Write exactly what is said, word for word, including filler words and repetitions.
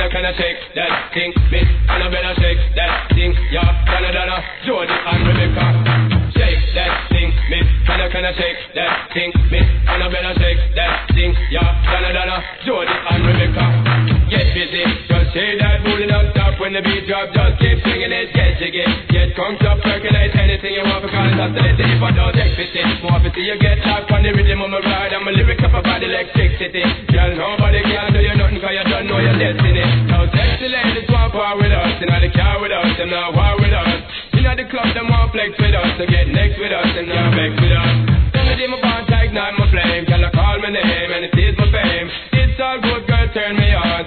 I can I shake that thing, Miss Annabella shake that thing, yeah, Donna Donna, Jody and Rebecca. Shake that thing, Miss Anna can I shake that thing, Miss Annabella shake that thing, yeah, Donna Donna, Jody and Rebecca. Get busy, just shake that booty non-stop when the beat drop, just keep swinging it, get jiggy, get crunked up, percolate anything you want for call it oscillate. If I don't take fifty, more to see you get locked on the rhythm of my ride, and my lyrics up about electricity. Girl, nobody can do you nothing cause you don't know your destiny. Now sexy ladies want power with us, in the car with us, them not war with us. In the club, them want flex with us, to get next with us, and not vex with us. Some of them want to ignite my flame, girl I call my name, and it is my fame. It's all good, girl, turn me on.